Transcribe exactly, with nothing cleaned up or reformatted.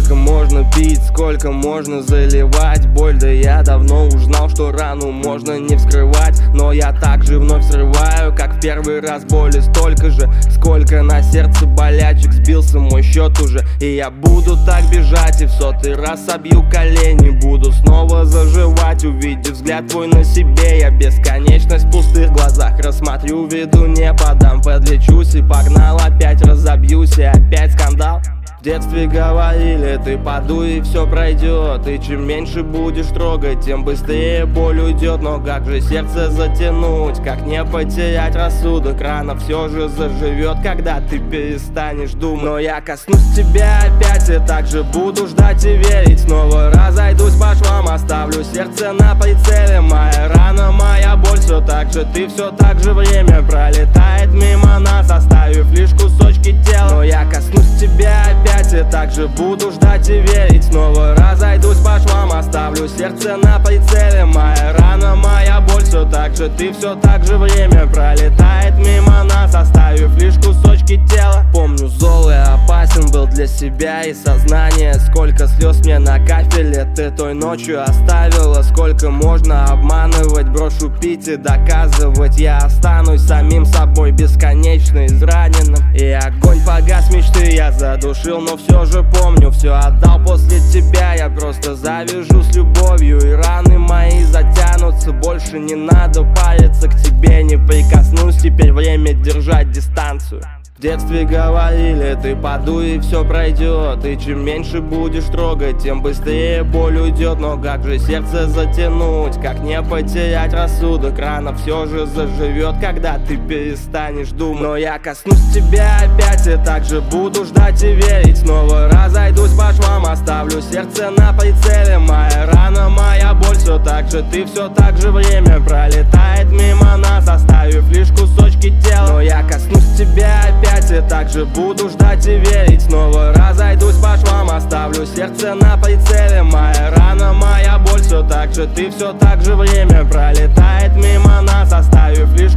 Сколько можно пить, сколько можно заливать боль? Да я давно узнал, что рану можно не вскрывать. Но я также вновь срываю, как в первый раз, боли столько же, сколько на сердце болячек. Сбился мой счет уже, и я буду так бежать, и в сотый раз собью колени. Буду снова заживать, увидев взгляд твой на себе. Я бесконечность в пустых глазах рассмотрю, виду не подам. Подлечусь и погнал, опять разобьюсь, и опять скандал. В детстве говорили, ты подуй и все пройдет. И чем меньше будешь трогать, тем быстрее боль уйдет. Но как же сердце затянуть, как не потерять рассудок? Рано все же заживет, когда ты перестанешь думать. Но я коснусь тебя опять и также буду ждать и верить. Снова разойдусь по швам, оставлю сердце на прицеле. Моя рана, моя боль, все так же ты, все так же время пролетает мимо нас, оставив лишь кусочки тела. Но я коснусь тебя опять и также буду ждать и верить. Снова разойдусь по швам, оставлю сердце на прицеле. Моя рана, моя боль, все так же ты, все так же время пролетает мимо нас, оставив лишь кусочки тела. Помню, зол и опасен был для себя и сознания. Сколько слез мне на кафеле ты той ночью оставила. Сколько можно обманывать, брошу пить и доказывать. Я останусь самим собой, бесконечно израненным. И огонь погас мечты, я задушил, но все же помню, все отдал после тебя. Я просто завяжу с любовью, и раны мои затянутся. Больше не надо париться, к тебе не прикоснусь. Теперь время держать дистанцию. В детстве говорили, ты подуй и все пройдет. И чем меньше будешь трогать, тем быстрее боль уйдет. Но как же сердце затянуть, как не потерять рассудок? Рано все же заживет, когда ты перестанешь думать. Но я коснусь тебя опять и также буду ждать и верить. Снова разойдусь по швам, оставлю сердце на прицеле. Моя рана, моя боль, все так же ты, все так же время пролетает мимо нас, оставив лишь кусочки тела. Но я коснусь тебя опять и также буду ждать и верить. Снова разойдусь по швам, оставлю сердце на прицеле. Моя рана, моя боль, все так же ты, все так же время пролетает мимо нас, оставив лишь